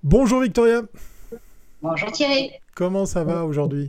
Bonjour Victoria, Bonjour Thierry. comment ça va aujourd'hui?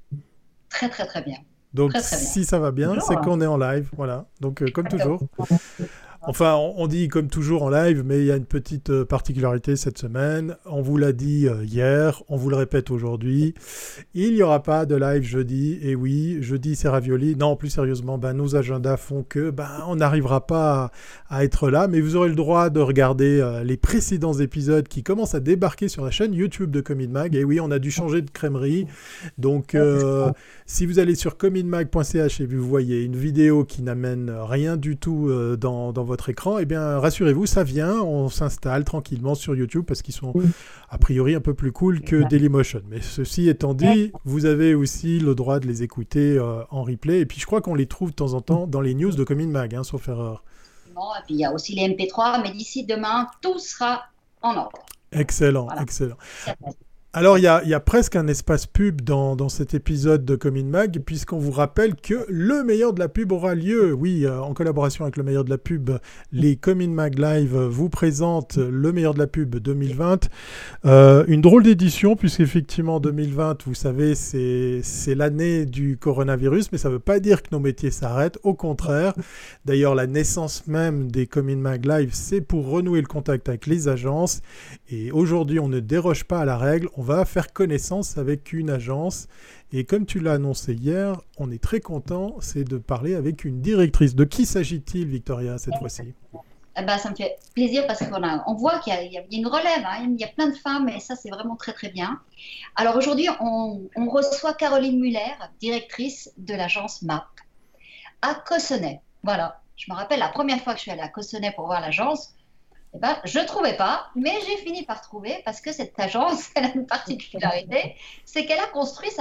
Très très très bien. Donc Très très bien. si ça va bien, c'est Bonjour. qu'on est en live, voilà. Donc comme toujours. Exactement. Enfin, on dit comme toujours en live, mais il y a une petite particularité cette semaine. On vous l'a dit hier, on vous le répète aujourd'hui. Il n'y aura pas de live jeudi. Et oui, jeudi c'est ravioli. Non, plus sérieusement, nos agendas font que on n'arrivera pas à être là. Mais vous aurez le droit de regarder les précédents épisodes qui commencent à débarquer sur la chaîne YouTube de Comin Mag. Et oui, on a dû changer de crèmerie. Donc si vous allez sur cominmag.ch et vous voyez une vidéo qui n'amène rien du tout dans votre écran, eh bien rassurez-vous, ça vient, on s'installe tranquillement sur YouTube parce qu'ils sont a priori un peu plus cool que Dailymotion. Mais ceci étant dit, vous avez aussi le droit de les écouter en replay. Et puis je crois qu'on les trouve de temps en temps dans les news de Comin Mag, sauf erreur. Et puis il y a aussi les MP3, mais d'ici demain, tout sera en ordre. Excellent, Voilà. excellent. Alors, il y a presque un espace pub dans cet épisode de Comin Mag, puisqu'on vous rappelle que le meilleur de la pub aura lieu. Oui, en collaboration avec le meilleur de la pub, les Comin Mag Live vous présentent le meilleur de la pub 2020. Une drôle d'édition, puisqu'effectivement, 2020, vous savez, c'est l'année du coronavirus, mais ça ne veut pas dire que nos métiers s'arrêtent. Au contraire, d'ailleurs, la naissance même des Comin Mag Live, c'est pour renouer le contact avec les agences. Et aujourd'hui, on ne déroge pas à la règle. On va faire connaissance avec une agence. Et comme tu l'as annoncé hier, on est très content, c'est de parler avec une directrice. De qui s'agit-il, Victoria, cette fois-ci? Ça me fait plaisir parce qu'on voit qu'il y a une relève, hein. Il y a plein de femmes et ça, c'est vraiment très très bien. Alors aujourd'hui, on reçoit Caroline Muller, directrice de l'agence MAP à Cossonay. Voilà. Je me rappelle la première fois que je suis allée à Cossonay pour voir l'agence. Je ne trouvais pas, mais j'ai fini par trouver parce que cette agence, elle a une particularité, c'est qu'elle a construit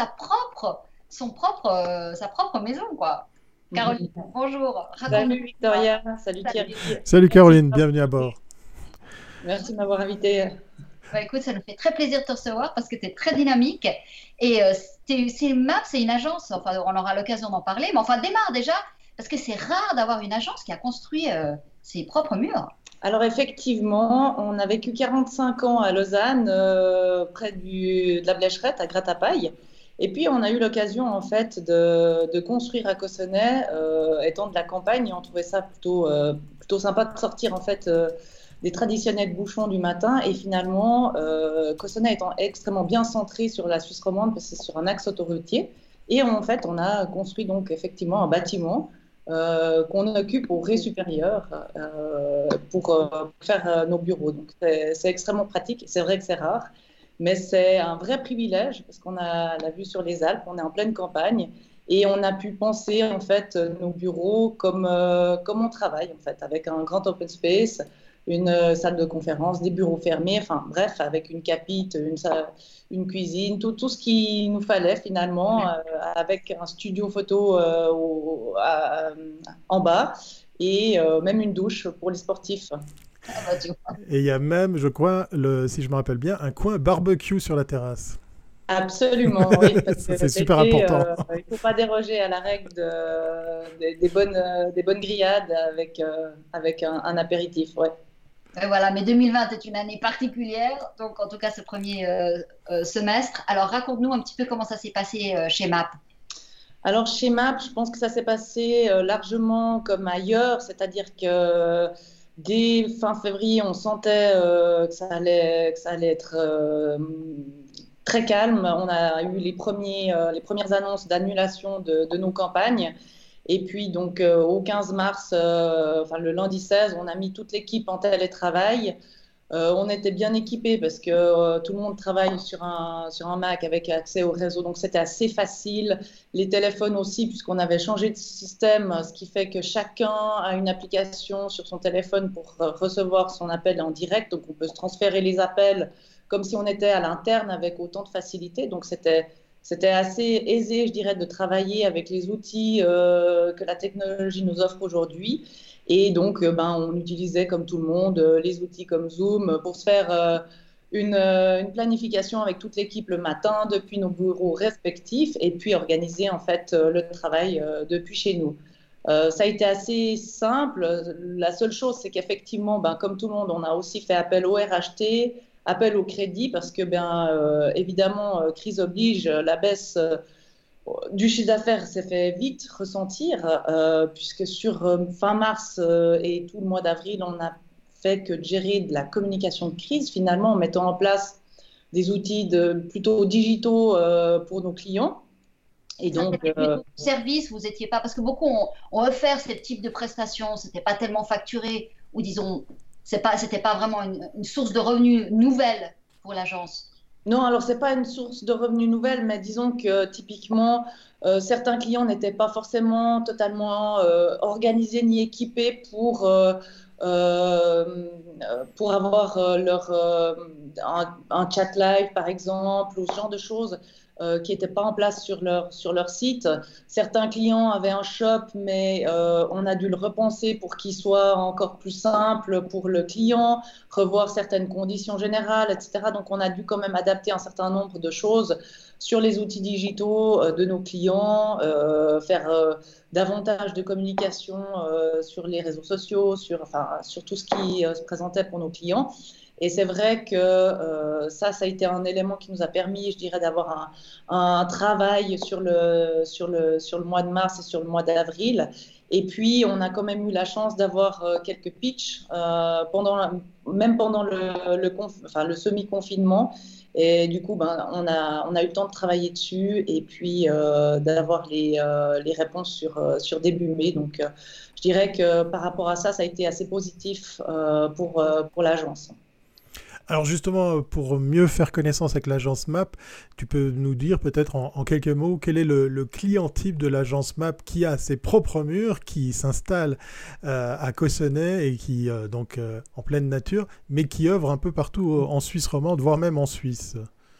sa propre maison, quoi. Caroline, bonjour, raconte-nous Salut l'histoire. Victoria, salut Thierry. Salut Merci, Caroline, bienvenue à bord. merci de m'avoir invité. Écoute, ça nous fait très plaisir de te recevoir parce que tu es très dynamique. Et MAP, c'est une agence, enfin, on aura l'occasion d'en parler, mais enfin, démarre déjà, parce que c'est rare d'avoir une agence qui a construit ses propres murs. Alors effectivement, on a vécu 45 ans à Lausanne, près de la Blécherette, à Gratapaille. Et puis on a eu l'occasion en fait de construire à Cossonay, étant de la campagne, et on trouvait ça plutôt sympa de sortir en fait des traditionnels bouchons du matin. Et finalement, Cossonay étant extrêmement bien centré sur la Suisse romande, parce que c'est sur un axe autoroutier. Et en fait, on a construit donc effectivement un bâtiment qu'on occupe au rez supérieur pour faire nos bureaux. Donc c'est extrêmement pratique. C'est vrai que c'est rare, mais c'est un vrai privilège parce qu'on a la vue sur les Alpes, on est en pleine campagne et on a pu penser en fait nos bureaux comme on travaille en fait, avec un grand open space, une salle de conférence, des bureaux fermés, enfin bref, avec une capite, une cuisine, tout ce qu'il nous fallait finalement, avec un studio photo en bas et même une douche pour les sportifs. Tu vois. Et il y a même, je crois, si je me rappelle bien, un coin barbecue sur la terrasse. Absolument, oui, parce que Ça, c'est super l'été, important. il ne faut pas déroger à la règle des bonnes grillades avec un apéritif. Ouais. Voilà, mais 2020 est une année particulière, donc en tout cas ce premier semestre. Alors raconte-nous un petit peu comment ça s'est passé chez MAP. Alors chez MAP, je pense que ça s'est passé largement comme ailleurs, c'est-à-dire que dès fin février, on sentait que ça allait être très calme. On a eu les premières annonces d'annulation de nos campagnes. Et puis, donc, au 15 mars, enfin, le lundi 16, on a mis toute l'équipe en télétravail. On était bien équipés parce que tout le monde travaille sur un Mac avec accès au réseau, donc c'était assez facile. Les téléphones aussi, puisqu'on avait changé de système, ce qui fait que chacun a une application sur son téléphone pour recevoir son appel en direct. Donc, on peut se transférer les appels comme si on était à l'interne avec autant de facilité. Donc, c'était assez aisé, je dirais, de travailler avec les outils que la technologie nous offre aujourd'hui. Et donc, on utilisait, comme tout le monde, les outils comme Zoom pour se faire une planification avec toute l'équipe le matin depuis nos bureaux respectifs et puis organiser en fait le travail depuis chez nous. Ça a été assez simple. La seule chose, c'est qu'effectivement, comme tout le monde, on a aussi fait appel au RHT, appel au crédit parce que, évidemment, crise oblige, la baisse du chiffre d'affaires s'est fait vite ressentir, puisque sur fin mars et tout le mois d'avril, on n'a fait que de gérer de la communication de crise, finalement, en mettant en place des outils plutôt digitaux pour nos clients. Et donc, service, vous n'étiez pas, parce que beaucoup ont offert ce type de prestations, ce n'était pas tellement facturé, ou disons, c'était pas vraiment une source de revenus nouvelle pour l'agence. Non, alors c'est pas une source de revenus nouvelle, mais disons que typiquement, certains clients n'étaient pas forcément totalement organisés ni équipés pour avoir un chat live, par exemple, ou ce genre de choses qui n'étaient pas en place sur leur site. Certains clients avaient un shop, mais on a dû le repenser pour qu'il soit encore plus simple pour le client, revoir certaines conditions générales, etc. Donc, on a dû quand même adapter un certain nombre de choses sur les outils digitaux de nos clients, faire davantage de communication sur les réseaux sociaux, sur tout ce qui se présentait pour nos clients. Et c'est vrai que ça a été un élément qui nous a permis, je dirais, d'avoir un travail sur le mois de mars et sur le mois d'avril. Et puis, on a quand même eu la chance d'avoir quelques pitchs même pendant le semi-confinement. Et du coup, on a eu le temps de travailler dessus et puis d'avoir les réponses sur début mai. Donc, je dirais que par rapport à ça, ça a été assez positif pour l'agence. Alors justement, pour mieux faire connaissance avec l'agence MAP, tu peux nous dire peut-être en quelques mots quel est le client type de l'agence MAP qui a ses propres murs, qui s'installe à Cossonay et qui donc en pleine nature, mais qui œuvre un peu partout en Suisse romande, voire même en Suisse.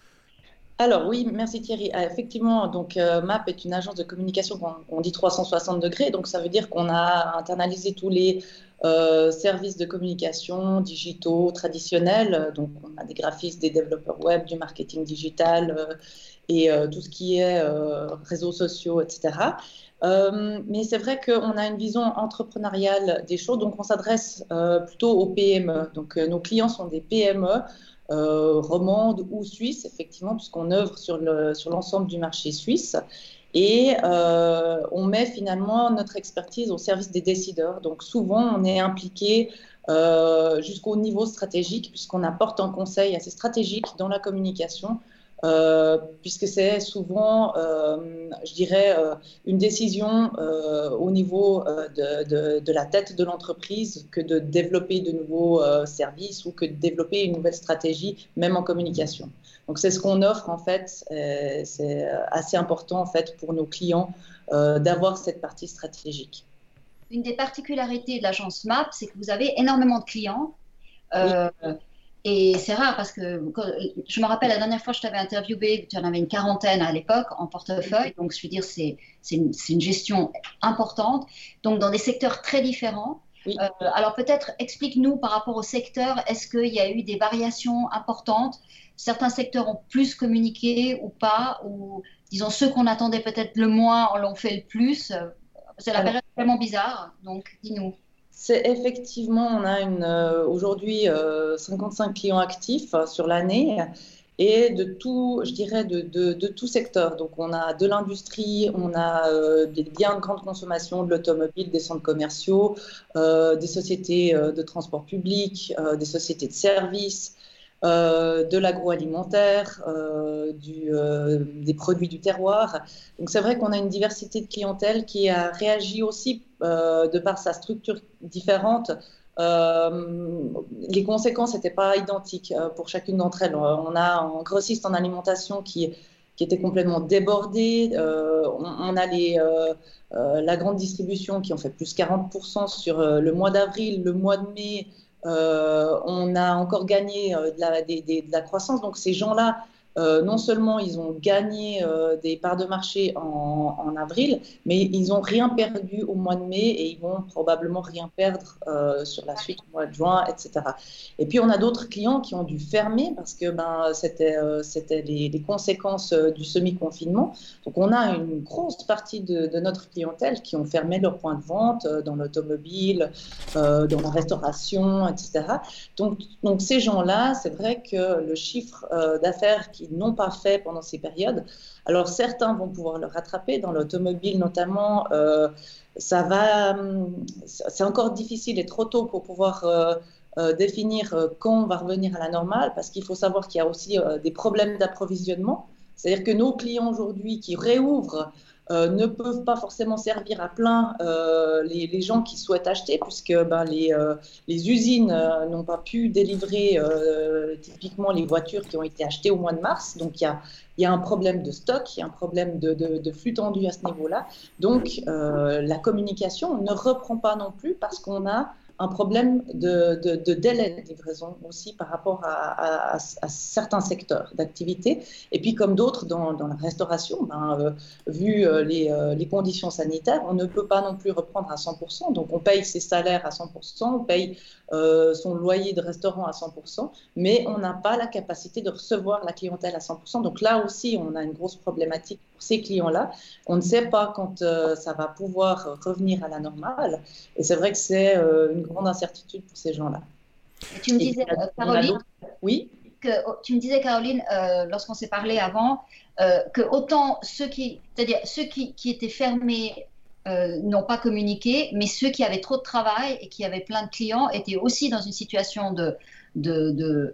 Alors oui, merci Thierry. Effectivement, donc MAP est une agence de communication qu'on dit 360 degrés, donc ça veut dire qu'on a internalisé tous les services de communication digitaux traditionnels. Donc on a des graphistes, des développeurs web, du marketing digital et tout ce qui est réseaux sociaux, etc. Mais c'est vrai qu'on a une vision entrepreneuriale des choses, donc on s'adresse plutôt aux PME. Donc nos clients sont des PME. Romande ou suisse, effectivement, puisqu'on œuvre sur l'ensemble du marché suisse. Et on met finalement notre expertise au service des décideurs. Donc souvent, on est impliqué jusqu'au niveau stratégique, puisqu'on apporte un conseil assez stratégique dans la communication, puisque c'est souvent, je dirais, une décision au niveau de la tête de l'entreprise que de développer de nouveaux services ou que de développer une nouvelle stratégie, même en communication. Donc c'est ce qu'on offre en fait, c'est assez important en fait pour nos clients d'avoir cette partie stratégique. Une des particularités de l'agence MAP, c'est que vous avez énormément de clients. Oui. Et c'est rare parce que je me rappelle la dernière fois que je t'avais interviewé, tu en avais une quarantaine à l'époque en portefeuille. Donc, je veux dire, c'est une gestion importante. Donc, dans des secteurs très différents. Oui. Alors, peut-être explique-nous par rapport au secteur, est-ce qu'il y a eu des variations importantes? Certains secteurs ont plus communiqué ou pas? Ou disons, ceux qu'on attendait peut-être le moins, on l'ont fait le plus? C'est la période vraiment bizarre. Donc, dis-nous. C'est effectivement, on a aujourd'hui 55 clients actifs sur l'année et de tout, je dirais, de tout secteur. Donc, on a de l'industrie, on a des biens de grande consommation, de l'automobile, des centres commerciaux, des sociétés de transport public, des sociétés de services, de l'agroalimentaire, des produits du terroir. Donc c'est vrai qu'on a une diversité de clientèle qui a réagi aussi de par sa structure différente. Les conséquences n'étaient pas identiques pour chacune d'entre elles. On a un grossiste en alimentation qui était complètement débordé. On a la grande distribution qui en fait plus 40% sur le mois d'avril, le mois de mai. On a encore gagné de la croissance. Donc ces gens-là non seulement ils ont gagné des parts de marché en avril, mais ils n'ont rien perdu au mois de mai et ils vont probablement rien perdre sur la suite au mois de juin, etc. Et puis on a d'autres clients qui ont dû fermer parce que c'était les conséquences du semi-confinement. Donc on a une grosse partie de notre clientèle qui ont fermé leurs points de vente dans l'automobile, dans la restauration, etc. Donc ces gens-là, c'est vrai que le chiffre d'affaires qu'ils n'ont pas fait pendant ces périodes, alors certains vont pouvoir le rattraper, dans l'automobile notamment, c'est encore difficile et trop tôt pour pouvoir définir quand on va revenir à la normale, parce qu'il faut savoir qu'il y a aussi des problèmes d'approvisionnement. C'est-à-dire que nos clients aujourd'hui qui réouvrent ne peuvent pas forcément servir à plein les gens qui souhaitent acheter, puisque les usines n'ont pas pu délivrer typiquement les voitures qui ont été achetées au mois de mars. Donc il y a un problème de stock, il y a un problème de flux tendu à ce niveau-là. Donc la communication ne reprend pas non plus parce qu'on a un problème de délai de livraison aussi par rapport à certains secteurs d'activité. Et puis comme d'autres dans la restauration, vu les conditions sanitaires, on ne peut pas non plus reprendre à 100%. Donc on paye ses salaires à 100%, on paye son loyer de restaurant à 100%, mais on n'a pas la capacité de recevoir la clientèle à 100%. Donc là aussi, on a une grosse problématique pour ces clients-là. On ne sait pas quand ça va pouvoir revenir à la normale. Et c'est vrai que c'est une grande incertitude pour ces gens-là. Et tu me disais, Caroline, oui, Caroline, lorsqu'on s'est parlé avant, que autant c'est-à-dire ceux qui étaient fermés n'ont pas communiqué, mais ceux qui avaient trop de travail et qui avaient plein de clients étaient aussi dans une situation de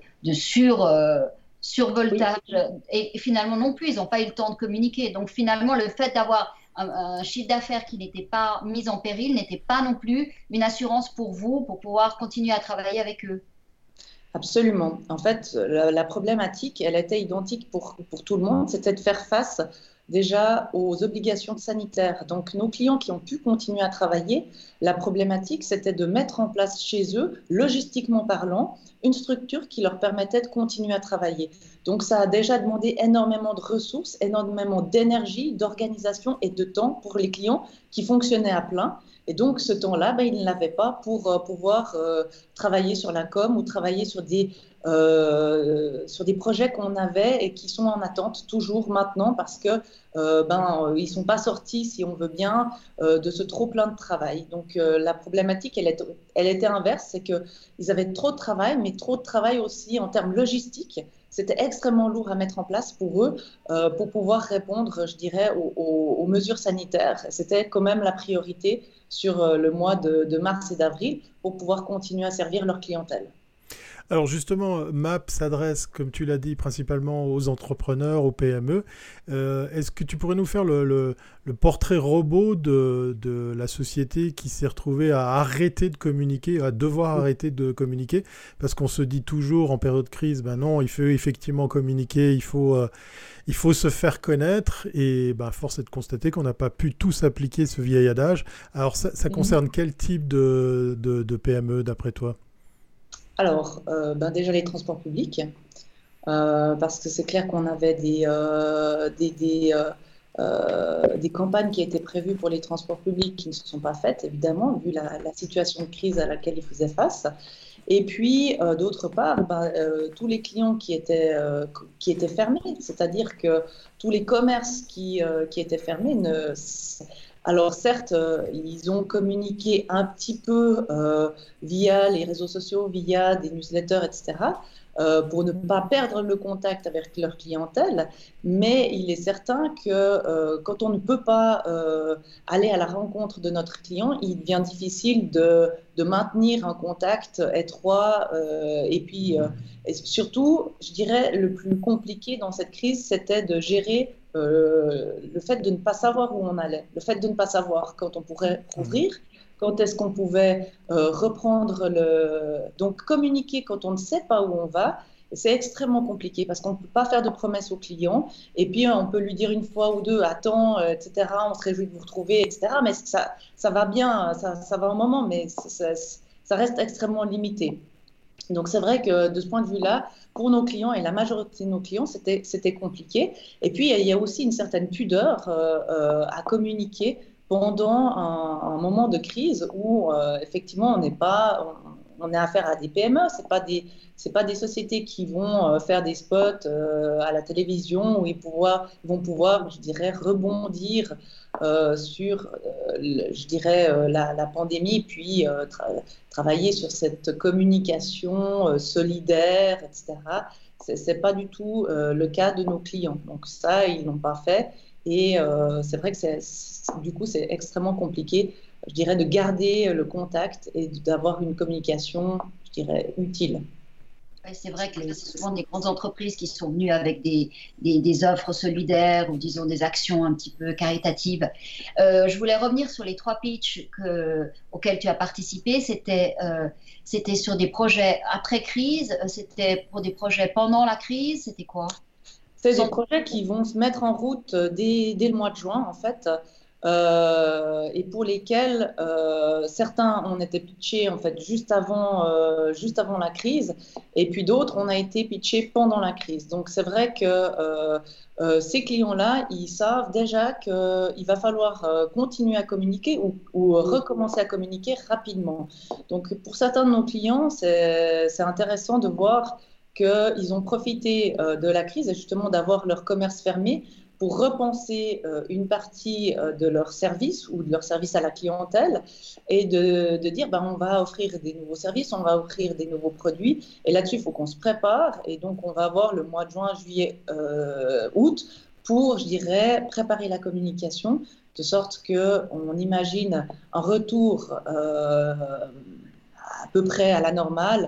survoltage. Oui. Et finalement non plus, ils n'ont pas eu le temps de communiquer. Donc finalement, le fait d'avoir un chiffre d'affaires qui n'était pas mis en péril n'était pas non plus une assurance pour vous, pour pouvoir continuer à travailler avec eux. Absolument. En fait, la problématique, elle était identique pour tout le monde, c'était de faire face déjà aux obligations sanitaires. Donc, nos clients qui ont pu continuer à travailler, la problématique, c'était de mettre en place chez eux, logistiquement parlant, une structure qui leur permettait de continuer à travailler. Donc, ça a déjà demandé énormément de ressources, énormément d'énergie, d'organisation et de temps pour les clients qui fonctionnaient à plein. Et donc, ce temps-là, ils ne l'avaient pas pour pouvoir travailler sur la com ou travailler sur des projets qu'on avait et qui sont en attente toujours maintenant parce que ils ne sont pas sortis, si on veut bien, de ce trop-plein de travail. Donc, la problématique, elle était inverse, c'est qu'ils avaient trop de travail, mais trop de travail aussi en termes logistiques. C'était extrêmement lourd à mettre en place pour eux, pour pouvoir répondre, je dirais, aux mesures sanitaires. C'était quand même la priorité sur le mois de mars et d'avril pour pouvoir continuer à servir leur clientèle. Alors justement, MAP s'adresse, comme tu l'as dit, principalement aux entrepreneurs, aux PME. Est-ce que tu pourrais nous faire le portrait robot de la société qui s'est retrouvée à arrêter de communiquer, à devoir arrêter de communiquer? Parce qu'on se dit toujours en période de crise, non, il faut effectivement communiquer, il faut se faire connaître. Et force est de constater qu'on n'a pas pu tous appliquer ce vieil adage. Alors ça concerne quel type de PME d'après toi? Alors, déjà les transports publics, parce que c'est clair qu'on avait des campagnes qui étaient prévues pour les transports publics qui ne se sont pas faites, évidemment, vu la situation de crise à laquelle ils faisaient face. Et puis, d'autre part, tous les clients qui étaient fermés, c'est-à-dire que tous les commerces qui étaient fermés Alors certes, ils ont communiqué un petit peu via les réseaux sociaux, via des newsletters, etc., pour ne pas perdre le contact avec leur clientèle, mais il est certain que quand on ne peut pas aller à la rencontre de notre client, il devient difficile de maintenir un contact étroit et puis surtout, je dirais, le plus compliqué dans cette crise, c'était de gérer le fait de ne pas savoir où on allait, le fait de ne pas savoir quand on pourrait rouvrir, quand est-ce qu'on pouvait reprendre Donc, communiquer quand on ne sait pas où on va, c'est extrêmement compliqué parce qu'on ne peut pas faire de promesses au client et puis on peut lui dire une fois ou deux, attends, etc., on se réjouit de vous retrouver, etc., mais ça va bien, ça va un moment, mais ça reste extrêmement limité. Donc, c'est vrai que de ce point de vue-là, pour nos clients et la majorité de nos clients, c'était compliqué. Et puis, il y a aussi une certaine pudeur à communiquer pendant un moment de crise où, effectivement, on est affaire à des PME. C'est pas des sociétés qui vont faire des spots à la télévision où ils vont pouvoir, je dirais, rebondir sur, je dirais, la pandémie, puis travailler sur cette communication solidaire, etc. C'est pas du tout le cas de nos clients. Donc ça, ils l'ont pas fait. Et c'est vrai que du coup, c'est extrêmement compliqué, je dirais, de garder le contact et d'avoir une communication, je dirais, utile. C'est vrai que c'est souvent des grandes entreprises qui sont venues avec des offres solidaires ou disons des actions un petit peu caritatives. Je voulais revenir sur les 3 pitchs auxquels tu as participé. C'était sur des projets après crise, c'était pour des projets pendant la crise, c'était quoi? C'est des projets qui vont se mettre en route dès le mois de juin, en fait. Et pour lesquels certains ont été pitchés en fait juste avant la crise, et puis d'autres on a été pitchés pendant la crise. Donc c'est vrai que ces clients-là, ils savent déjà qu'il va falloir continuer à communiquer ou recommencer à communiquer rapidement. Donc pour certains de nos clients, c'est intéressant de voir qu'ils ont profité de la crise et justement d'avoir leur commerce fermé pour repenser une partie de leur service ou de leur service à la clientèle et de dire on va offrir des nouveaux services, on va offrir des nouveaux produits. Et là-dessus, il faut qu'on se prépare. Et donc, on va avoir le mois de juin, juillet, août pour, je dirais, préparer la communication de sorte qu'on imagine un retour à peu près à la normale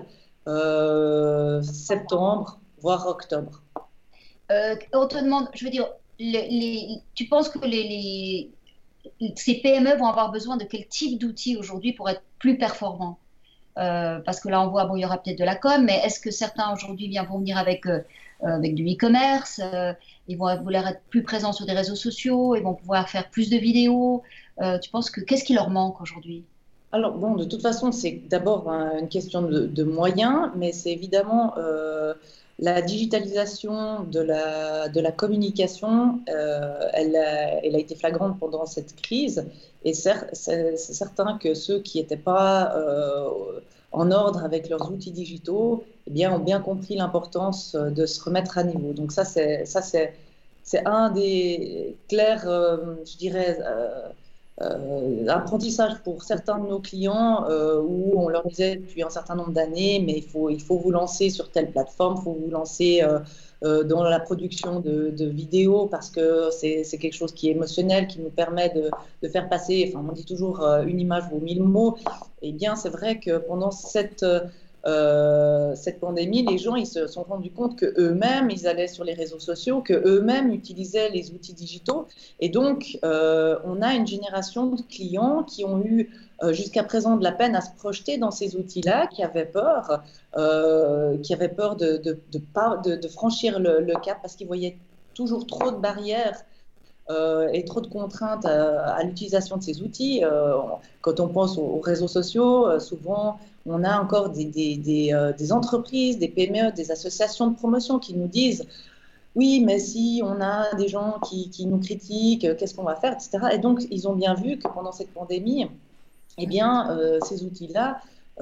septembre, voire octobre. On te demande, je veux dire, tu penses que ces PME vont avoir besoin de quel type d'outils aujourd'hui pour être plus performants? Parce que là, on voit, il y aura peut-être de la com, mais est-ce que certains aujourd'hui vont venir avec du e-commerce, ils vont vouloir être plus présents sur des réseaux sociaux, ils vont pouvoir faire plus de vidéos. Tu penses qu'est-ce qui leur manque aujourd'hui? Alors, bon, de toute façon, c'est d'abord une question de moyens, mais c'est évidemment la digitalisation de la communication, elle a été flagrante pendant cette crise. Et c'est certain que ceux qui n'étaient pas en ordre avec leurs outils digitaux, eh bien, ont bien compris l'importance de se remettre à niveau. Donc ça, c'est un des clairs, je dirais, apprentissage pour certains de nos clients où on leur disait depuis un certain nombre d'années, mais il faut vous lancer sur telle plateforme, il faut vous lancer dans la production de vidéos parce que c'est quelque chose qui est émotionnel, qui nous permet de faire passer, enfin on dit toujours une image vaut 1000 mots. Eh bien c'est vrai que pendant cette pandémie, les gens ils se sont rendus compte qu'eux-mêmes, ils allaient sur les réseaux sociaux, qu'eux-mêmes utilisaient les outils digitaux. Et donc, on a une génération de clients qui ont eu jusqu'à présent de la peine à se projeter dans ces outils-là, qui avaient peur de franchir le cap parce qu'ils voyaient toujours trop de barrières et trop de contraintes à l'utilisation de ces outils. Quand on pense aux réseaux sociaux, souvent on a encore des entreprises, des PME, des associations de promotion qui nous disent oui, mais si on a des gens qui nous critiquent, qu'est-ce qu'on va faire, etc. Et donc, ils ont bien vu que pendant cette pandémie, eh bien, ces outils-là,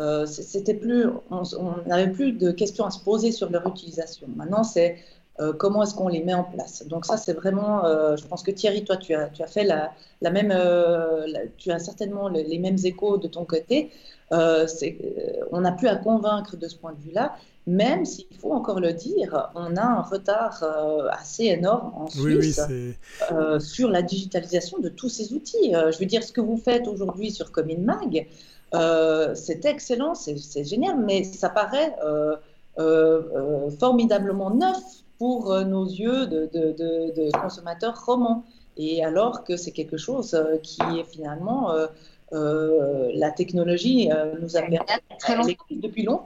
on n'avait plus de questions à se poser sur leur utilisation. Maintenant, c'est comment est-ce qu'on les met en place. Donc ça, c'est vraiment, je pense que Thierry, toi, tu as fait la même, tu as certainement les mêmes échos de ton côté. On n'a plus à convaincre de ce point de vue-là, même s'il faut encore le dire, on a un retard assez énorme en Suisse sur la digitalisation de tous ces outils. Je veux dire, ce que vous faites aujourd'hui sur ComInMag, c'est excellent, c'est génial, mais ça paraît formidablement neuf pour nos yeux de consommateurs romans. Et alors que c'est quelque chose qui est finalement... la technologie nous a permis depuis longtemps.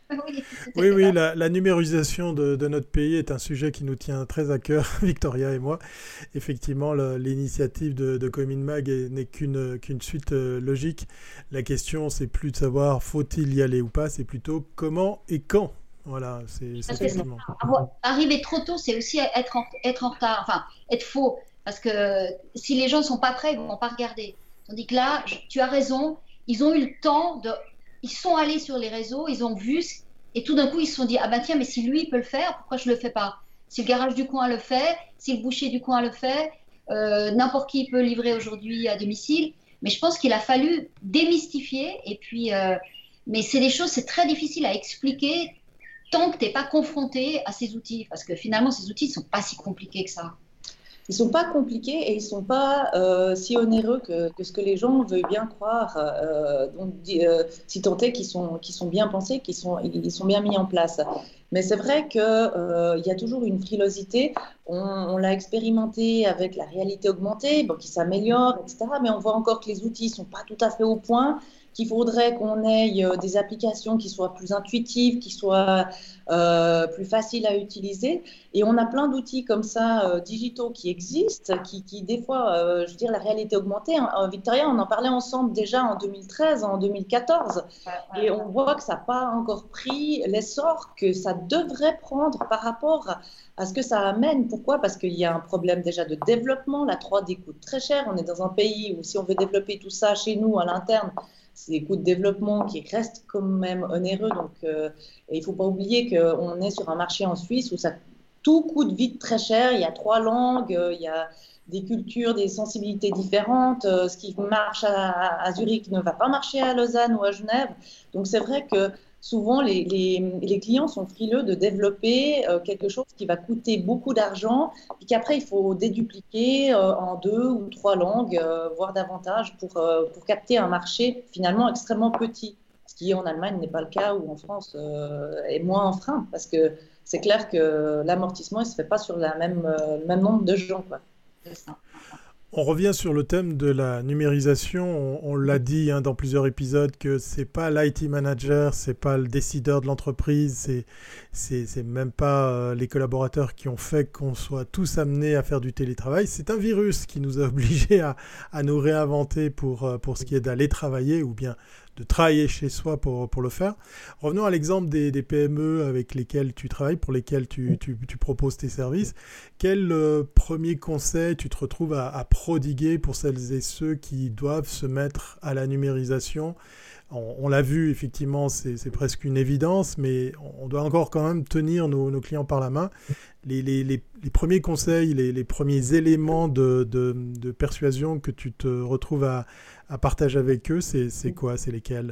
Oui, Oui, c'était oui, ça. la numérisation de notre pays est un sujet qui nous tient très à cœur, Victoria et moi. Effectivement, l'initiative de Cominmag n'est qu'une suite logique. La question, c'est plus de savoir faut-il y aller ou pas, c'est plutôt comment et quand. Voilà, c'est Parce que Absolument. effectivement. arriver trop tôt, c'est aussi être en retard, enfin, être faux. Parce que si les gens ne sont pas prêts, ils ne vont pas regarder. Tandis que là, tu as raison, ils ont eu le temps de. Ils sont allés sur les réseaux, ils ont vu, et tout d'un coup, ils se sont dit, ah ben tiens, mais si lui il peut le faire, pourquoi je ne le fais pas? Si le garage du coin le fait, si le boucher du coin le fait, n'importe qui peut livrer aujourd'hui à domicile. Mais je pense qu'il a fallu démystifier, et puis, mais c'est des choses, c'est très difficile à expliquer tant que tu n'es pas confronté à ces outils, parce que finalement, ces outils ne sont pas si compliqués que ça. Ils sont pas compliqués et ils sont pas si onéreux que ce que les gens veulent bien croire. Donc, si tant est qu'ils sont bien pensés, ils sont bien mis en place. Mais c'est vrai qu'il y a toujours une frilosité. On l'a expérimenté avec la réalité augmentée, bon, qui s'améliore, etc. Mais on voit encore que les outils sont pas tout à fait au point, qu'il faudrait qu'on ait des applications qui soient plus intuitives, qui soient plus faciles à utiliser. Et on a plein d'outils comme ça, digitaux, qui existent, qui des fois, je veux dire, la réalité augmentée, hein, Victoria, on en parlait ensemble déjà en 2013, en 2014, et on voit que ça n'a pas encore pris l'essor que ça devrait prendre par rapport à ce que ça amène. Pourquoi? Parce qu'il y a un problème déjà de développement, la 3D coûte très cher, on est dans un pays où si on veut développer tout ça chez nous, à l'interne, c'est des coûts de développement qui restent quand même onéreux. Donc, et il ne faut pas oublier qu'on est sur un marché en Suisse où tout coûte vite très cher. Il y a 3 langues, il y a des cultures, des sensibilités différentes. Ce qui marche à Zurich ne va pas marcher à Lausanne ou à Genève. Donc c'est vrai que souvent les clients sont frileux de développer quelque chose qui va coûter beaucoup d'argent et qu'après il faut dédupliquer en 2 ou 3 langues, voire davantage pour capter un marché finalement extrêmement petit. Ce qui en Allemagne n'est pas le cas ou en France est moins un frein parce que c'est clair que l'amortissement ne se fait pas sur le même nombre de gens, quoi. C'est ça. On revient sur le thème de la numérisation. On l'a dit hein, dans plusieurs épisodes que c'est pas l'IT manager, c'est pas le décideur de l'entreprise, c'est même pas les collaborateurs qui ont fait qu'on soit tous amenés à faire du télétravail. C'est un virus qui nous a obligés à nous réinventer pour ce qui est d'aller travailler ou bien de travailler chez soi pour le faire. Revenons à l'exemple des PME avec lesquelles tu travailles, pour lesquelles tu proposes tes services. Quel premier conseil tu te retrouves à prodiguer pour celles et ceux qui doivent se mettre à la numérisation? On l'a vu, effectivement, c'est presque une évidence, mais on doit encore quand même tenir nos clients par la main. Les premiers conseils, les premiers éléments de persuasion que tu te retrouves à partager avec eux, c'est quoi? C'est lesquels?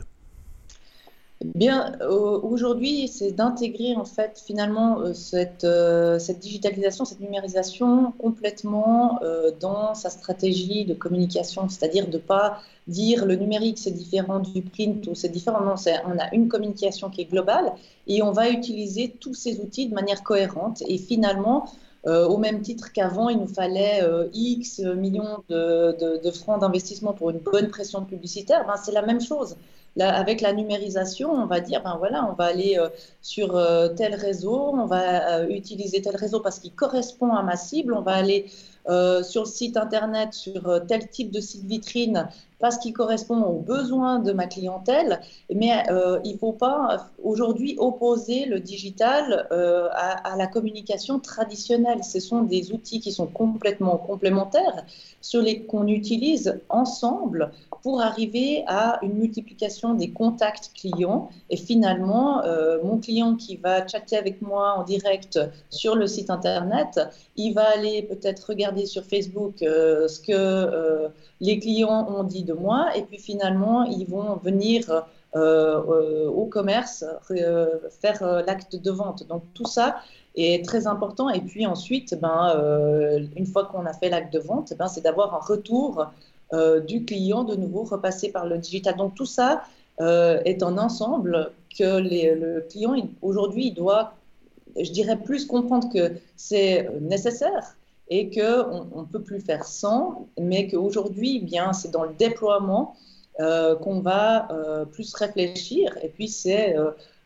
Bien, aujourd'hui, c'est d'intégrer en fait finalement cette digitalisation, cette numérisation complètement dans sa stratégie de communication, c'est-à-dire de ne pas dire le numérique c'est différent du print ou c'est différent. Non, on a une communication qui est globale et on va utiliser tous ces outils de manière cohérente et finalement, au même titre qu'avant, il nous fallait X millions de francs d'investissement pour une bonne pression publicitaire, ben, c'est la même chose. Là, avec la numérisation, on va dire, ben voilà, on va aller sur tel réseau, on va utiliser tel réseau parce qu'il correspond à ma cible, on va aller sur le site internet, sur tel type de site vitrine parce qu'il correspond aux besoins de ma clientèle. Mais il ne faut pas aujourd'hui opposer le digital à la communication traditionnelle. Ce sont des outils qui sont complètement complémentaires, qu'on utilise ensemble pour arriver à une multiplication des contacts clients. Et finalement, mon client qui va chatter avec moi en direct sur le site internet, il va aller peut-être regarder sur Facebook ce que les clients ont dit de moi. Et puis finalement, ils vont venir au commerce faire l'acte de vente. Donc tout ça est très important. Et puis ensuite, une fois qu'on a fait l'acte de vente, c'est d'avoir un retour du client de nouveau repassé par le digital. Donc tout ça est un ensemble que le client aujourd'hui il doit, je dirais, plus comprendre que c'est nécessaire et qu'on ne peut plus faire sans, mais qu'aujourd'hui, bien, c'est dans le déploiement qu'on va plus réfléchir. Et puis, c'est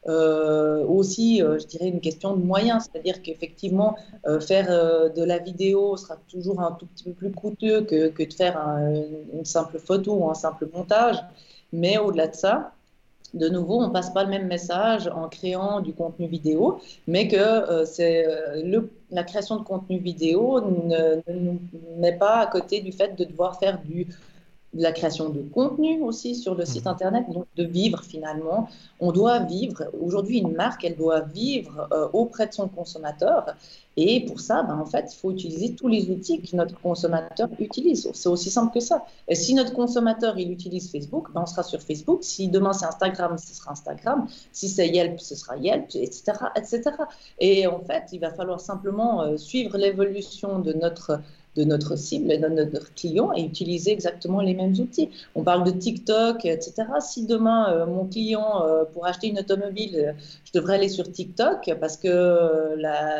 aussi, je dirais, une question de moyens, c'est-à-dire qu'effectivement, faire de la vidéo sera toujours un tout petit peu plus coûteux que de faire une simple photo ou un simple montage, mais au-delà de ça, de nouveau, on ne passe pas le même message en créant du contenu vidéo, mais que la création de contenu vidéo ne nous met pas à côté du fait de devoir faire de la création de contenu aussi sur le site internet, donc de vivre finalement. On doit vivre, aujourd'hui une marque, elle doit vivre auprès de son consommateur, et pour ça, en fait, il faut utiliser tous les outils que notre consommateur utilise. C'est aussi simple que ça. Et si notre consommateur, il utilise Facebook, on sera sur Facebook. Si demain c'est Instagram, ce sera Instagram. Si c'est Yelp, ce sera Yelp, etc., etc. Et en fait, il va falloir simplement suivre l'évolution de notre cible et de notre client et utiliser exactement les mêmes outils. On parle de TikTok, etc. Si demain, mon client, pour acheter une automobile, je devrais aller sur TikTok parce que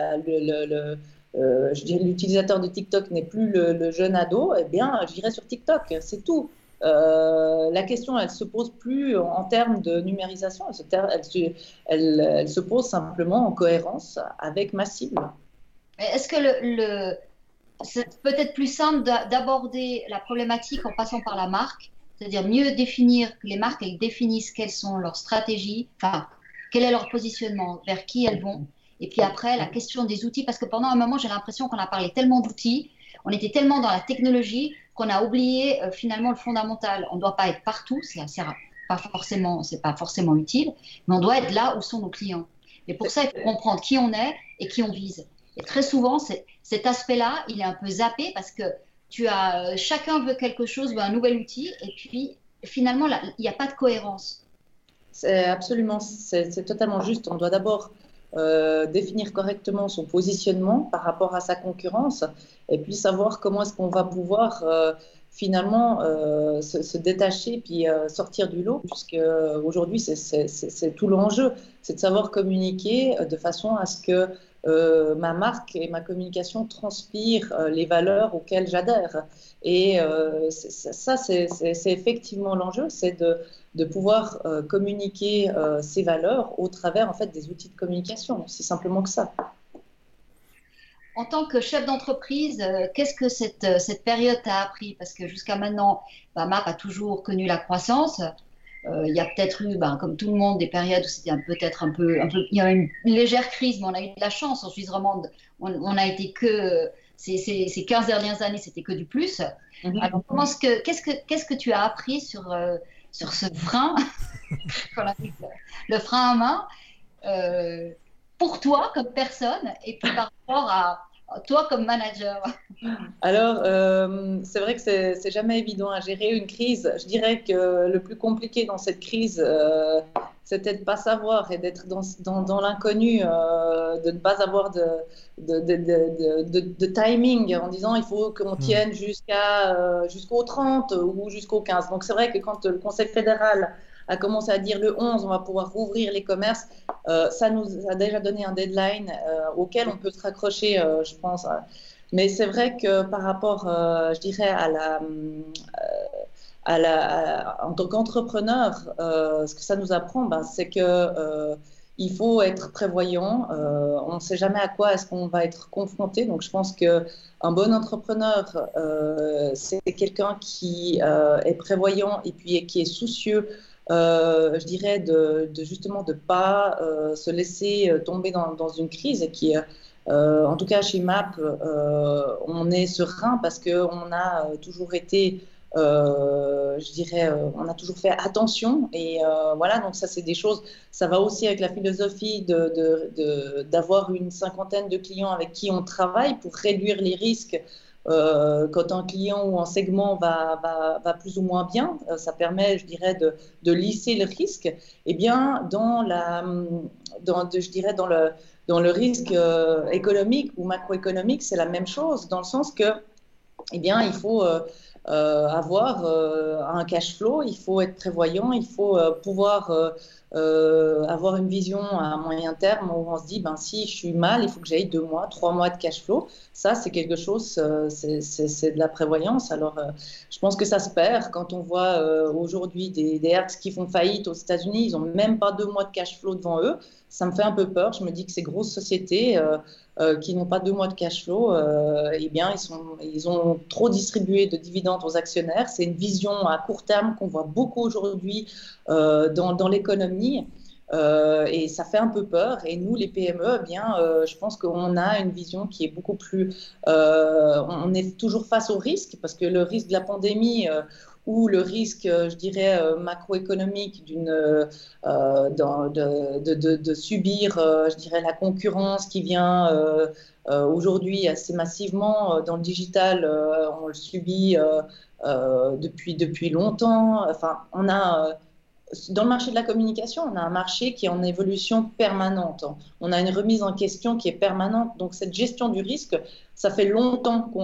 l'utilisateur de TikTok n'est plus le jeune ado, eh bien, j'irai sur TikTok, c'est tout. La question, elle ne se pose plus en termes de numérisation, elle se pose simplement en cohérence avec ma cible. Est-ce que c'est peut-être plus simple d'aborder la problématique en passant par la marque, c'est-à-dire mieux définir, que les marques elles définissent quelles sont leurs stratégies, enfin, quel est leur positionnement, vers qui elles vont, et puis après la question des outils, parce que pendant un moment j'ai l'impression qu'on a parlé tellement d'outils, on était tellement dans la technologie qu'on a oublié finalement le fondamental. On ne doit pas être partout, c'est pas forcément utile, mais on doit être là où sont nos clients. Et pour ça, il faut comprendre qui on est et qui on vise. Et très souvent, cet aspect-là, il est un peu zappé parce que chacun veut quelque chose, veut un nouvel outil, et puis finalement, là, il n'y a pas de cohérence. C'est totalement juste. On doit d'abord définir correctement son positionnement par rapport à sa concurrence, et puis savoir comment est-ce qu'on va pouvoir finalement se détacher puis sortir du lot, puisque aujourd'hui, c'est tout l'enjeu, c'est de savoir communiquer de façon à ce que ma marque et ma communication transpirent les valeurs auxquelles j'adhère. Et ça, c'est effectivement l'enjeu, c'est de pouvoir communiquer ces valeurs au travers en fait, des outils de communication, aussi simplement que ça. En tant que chef d'entreprise, qu'est-ce que cette période t'a appris? Parce que jusqu'à maintenant, MAP a toujours connu la croissance. Il y a peut-être eu, comme tout le monde, des périodes où c'était peut-être un peu, il y a une légère crise, mais on a eu de la chance en Suisse romande. On a été que ces 15 dernières années, c'était que du plus. Alors, qu'est-ce que tu as appris sur ce frein, le frein à main, pour toi comme personne et puis par rapport à toi comme manager? Alors, c'est vrai que c'est jamais évident à gérer une crise. Je dirais que le plus compliqué dans cette crise, c'était de ne pas savoir et d'être dans l'inconnu, de ne pas avoir de timing en disant il faut qu'on tienne jusqu'au 30 ou jusqu'au 15. Donc, c'est vrai que quand le Conseil fédéral a commencé à dire le 11, on va pouvoir rouvrir les commerces, ça nous a déjà donné un deadline auquel on peut se raccrocher, je pense. Mais c'est vrai que par rapport, je dirais, en tant qu'entrepreneur, ce que ça nous apprend, c'est que il faut être prévoyant. On ne sait jamais à quoi est-ce qu'on va être confronté. Donc, je pense qu'un bon entrepreneur, c'est quelqu'un qui est prévoyant et puis qui est soucieux, je dirais, justement de ne pas se laisser tomber dans une crise et qui... en tout cas, chez MAP, on est serein parce qu'on a toujours été, je dirais, on a toujours fait attention. Et voilà, donc ça, c'est des choses, ça va aussi avec la philosophie d'avoir une cinquantaine de clients avec qui on travaille pour réduire les risques. Quand un client ou un segment va plus ou moins bien, ça permet, je dirais, de lisser le risque. Eh bien, je dirais, dans le risque économique ou macroéconomique, c'est la même chose, dans le sens que, eh bien, il faut avoir un cash flow, il faut être prévoyant, il faut pouvoir avoir une vision à moyen terme où on se dit, ben, si je suis mal, il faut que j'aille 2 mois, 3 mois de cash flow. Ça, c'est quelque chose, c'est de la prévoyance. Alors, je pense que ça se perd quand on voit aujourd'hui des Hertz qui font faillite aux États-Unis, ils n'ont même pas 2 mois de cash flow devant eux. Ça me fait un peu peur. Je me dis que ces grosses sociétés qui n'ont pas 2 mois de cash flow, eh bien, ils ont trop distribué de dividendes aux actionnaires. C'est une vision à court terme qu'on voit beaucoup aujourd'hui dans l'économie. Et ça fait un peu peur. Et nous, les PME, eh bien, je pense qu'on a une vision qui est beaucoup plus... on est toujours face au risque, parce que le risque de la pandémie... ou le risque, je dirais, macroéconomique de subir, je dirais, la concurrence qui vient aujourd'hui assez massivement dans le digital, on le subit depuis longtemps. Enfin, on a... Dans le marché de la communication, on a un marché qui est en évolution permanente. On a une remise en question qui est permanente. Donc, cette gestion du risque, ça fait longtemps qu'on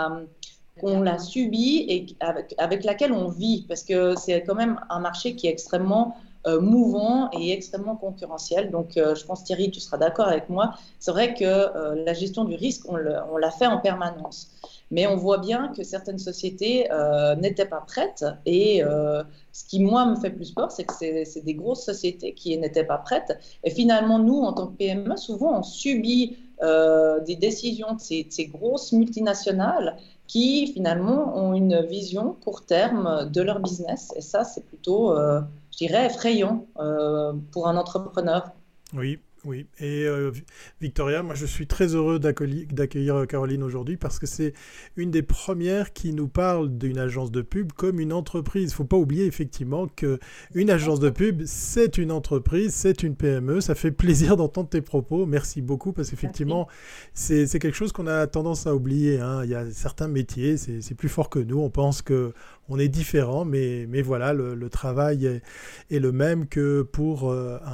l'a subie et avec laquelle on vit, parce que c'est quand même un marché qui est extrêmement mouvant et extrêmement concurrentiel. Donc, je pense, Thierry, tu seras d'accord avec moi. C'est vrai que la gestion du risque, on l'a fait en permanence. Mais on voit bien que certaines sociétés n'étaient pas prêtes. Et ce qui, moi, me fait plus peur, c'est que c'est des grosses sociétés qui n'étaient pas prêtes. Et finalement, nous, en tant que PME, souvent, on subit des décisions de ces grosses multinationales qui, finalement, ont une vision court terme de leur business. Et ça, c'est plutôt, je dirais, effrayant pour un entrepreneur. Oui. Oui, et Victoria, moi je suis très heureux d'accueillir Caroline aujourd'hui parce que c'est une des premières qui nous parle d'une agence de pub comme une entreprise. Il ne faut pas oublier effectivement qu'une agence de pub, c'est une entreprise, c'est une PME. Ça fait plaisir d'entendre tes propos. Merci beaucoup parce qu'effectivement, c'est quelque chose qu'on a tendance à oublier. Hein. Il y a certains métiers, c'est plus fort que nous. On pense qu'on est différent, mais voilà, le travail est le même que pour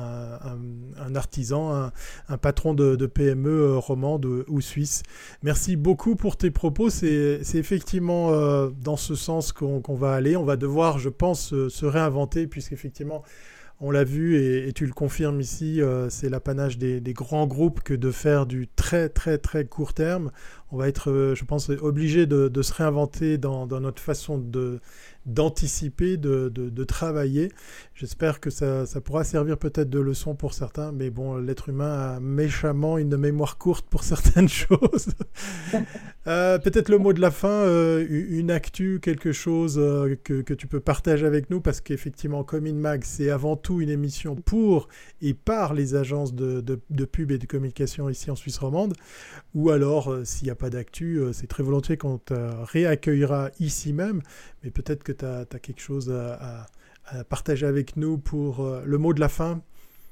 un artisan, un patron de PME romande ou suisse. Merci beaucoup pour tes propos. C'est effectivement dans ce sens qu'on va aller. On va devoir, je pense, se réinventer puisqu'effectivement, on l'a vu et tu le confirmes ici, c'est l'apanage des grands groupes que de faire du très très très court terme. On va être, je pense, obligé de se réinventer dans notre façon d'anticiper, de travailler. J'espère que ça pourra servir peut-être de leçon pour certains, mais bon, l'être humain a méchamment une mémoire courte pour certaines choses. Peut-être le mot de la fin, une actu, quelque chose que tu peux partager avec nous, parce qu'effectivement, Comme In Mag, c'est avant tout une émission pour et par les agences de pub et de communication ici en Suisse romande, ou alors, s'il n'y a pas d'actu, c'est très volontiers qu'on te réaccueillera ici même, mais peut-être que tu as quelque chose à partager avec nous pour le mot de la fin.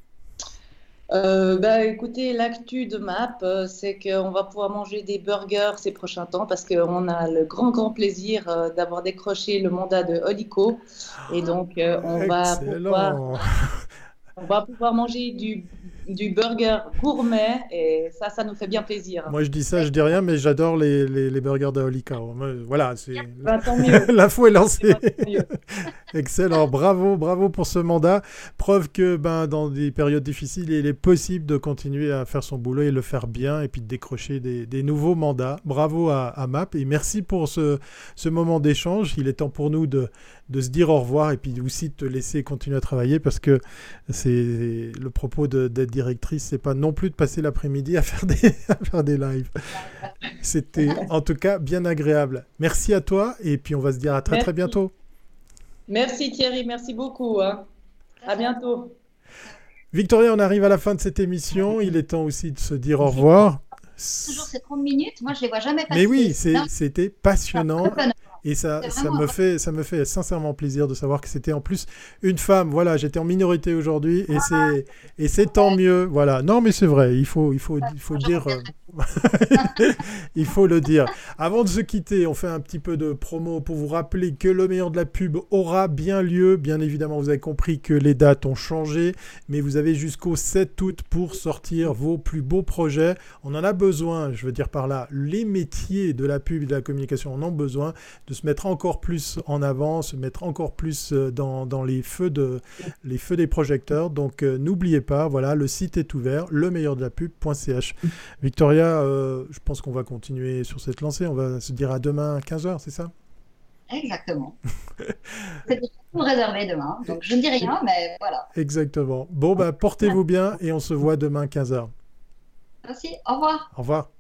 Écoutez, l'actu de MAP, c'est qu'on va pouvoir manger des burgers ces prochains temps parce qu'on a le grand plaisir d'avoir décroché le mandat de Olico. Et donc, on va pouvoir manger du burger gourmet et ça nous fait bien plaisir. Moi, je dis ça, je dis rien, mais j'adore les burgers de Olikao. Voilà, tant mieux. L'info est lancée. Excellent, bravo pour ce mandat. Preuve que dans des périodes difficiles, il est possible de continuer à faire son boulot et le faire bien et puis de décrocher des nouveaux mandats. Bravo à MAP et merci pour ce moment d'échange. Il est temps pour nous de se dire au revoir et puis aussi de te laisser continuer à travailler parce que c'est le propos d'être directrice, c'est pas non plus de passer l'après-midi à faire des lives. C'était en tout cas bien agréable. Merci à toi et puis on va se dire à très bientôt. Merci Thierry, merci beaucoup. À bientôt. Victoria, on arrive à la fin de cette émission. Il est temps aussi de se dire au revoir. Toujours ces 30 minutes, moi je les vois jamais passer. Mais oui, c'était passionnant. Et ça me fait sincèrement plaisir de savoir que c'était en plus une femme. Voilà, j'étais en minorité aujourd'hui et c'est tant mieux. Voilà. Non, mais c'est vrai, il faut dire. Il faut le dire. Avant de se quitter, on fait un petit peu de promo pour vous rappeler que le meilleur de la pub aura bien lieu. Bien évidemment, vous avez compris que les dates ont changé, mais vous avez jusqu'au 7 août pour sortir vos plus beaux projets. On en a besoin, je veux dire par là, les métiers de la pub et de la communication en ont besoin de se mettre encore plus en avant, se mettre encore plus dans les feux des projecteurs. Donc n'oubliez pas, voilà, le site est ouvert, lemeilleurdelaPub.ch. Victoria, je pense qu'on va continuer sur cette lancée. On va se dire à demain à 15h, c'est ça? Exactement. C'est tout réservé demain, donc je ne dis rien, mais voilà. Exactement. Bon, portez-vous bien et on se voit demain 15h. Merci, au revoir. Au revoir.